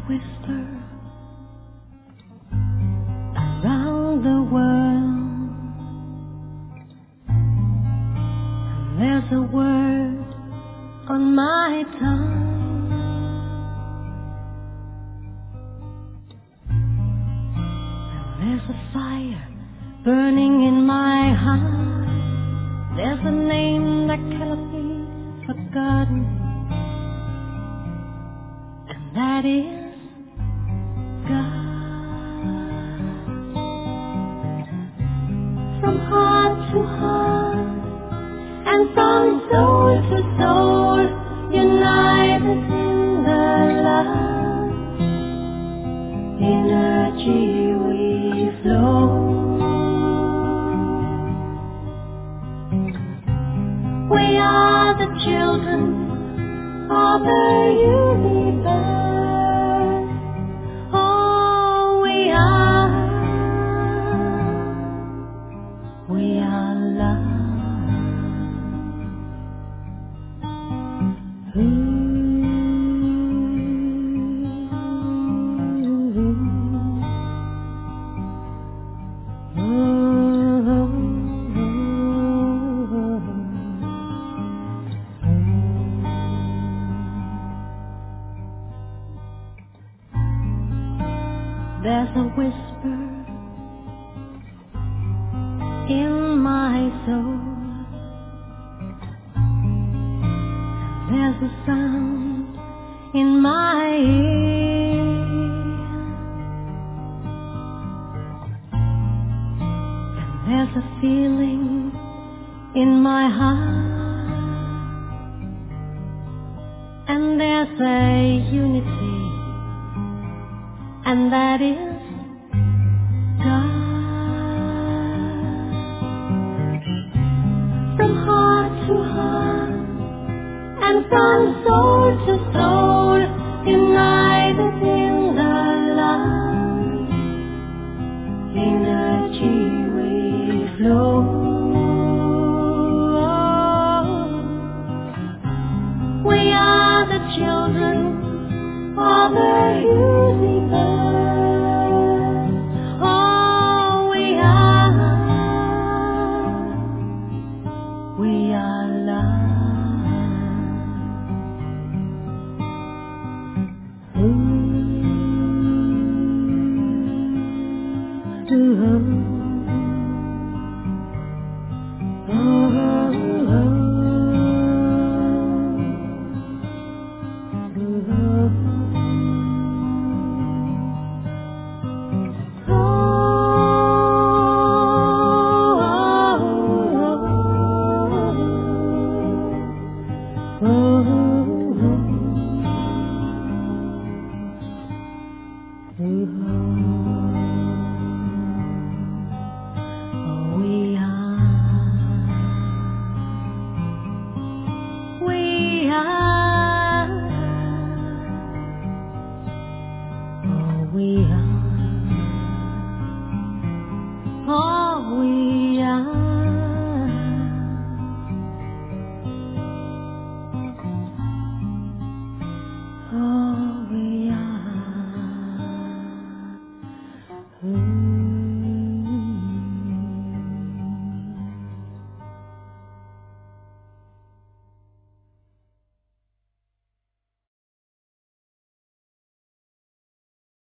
whisper around the world, and there's a word on my tongue. And there's a fire burning in my heart. There's a name that cannot be forgotten, and that is God. From heart to heart and from soul to soul, united in the love, energy we flow. We are the children of the universe. Oh, we are love. There's a whisper in my soul, there's a sound in my ear, and there's a feeling in my heart, and there's a unity, and that is God. From heart to heart and from soul to soul, united in the love, energy we flow. We are the children of the universe. Oh, we are love.